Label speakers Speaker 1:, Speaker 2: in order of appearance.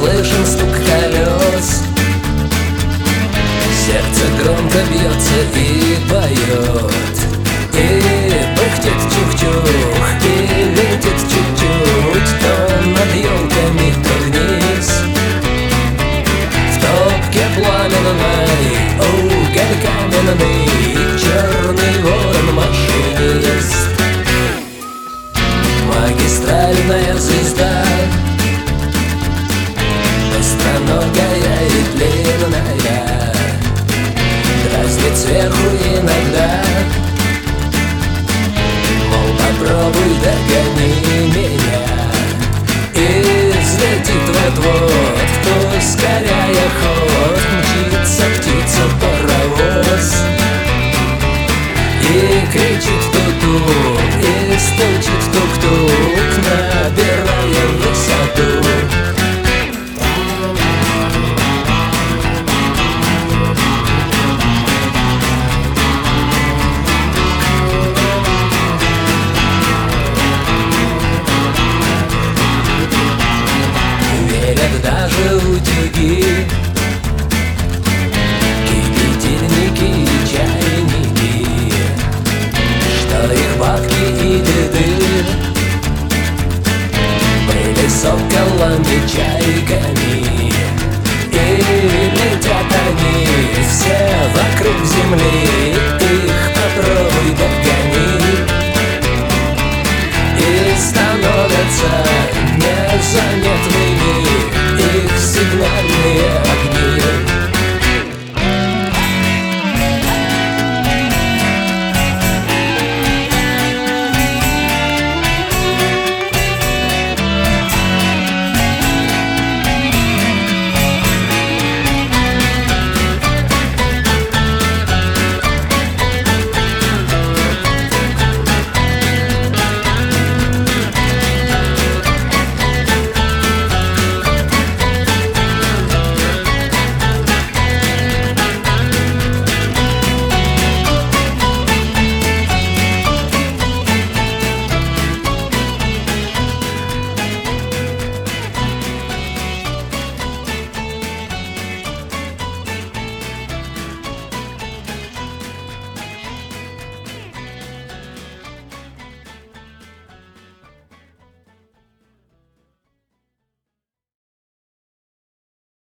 Speaker 1: слышен стук колес. Сердце громко бьется и поет, и пыхтит чух-чух, и летит чуть-чуть то над елками, то вниз. В топке пламенной, уголь каменный, черный ворон машинист. Магистральная звезда, быстроногая и длинная, дразнит сверху иногда, мол, попробуй догони меня. И взлетит вот-вот, ускоряя ход, мчится птица-паровоз и кричит ту-ту, и стучит тук-тук, набирая высоту. Верят даже утюги, кипятильники и чайники, что их бабки и деды были соколами, чайками, и летят они все вокруг земли. Их попробуй догони, и становятся незаметны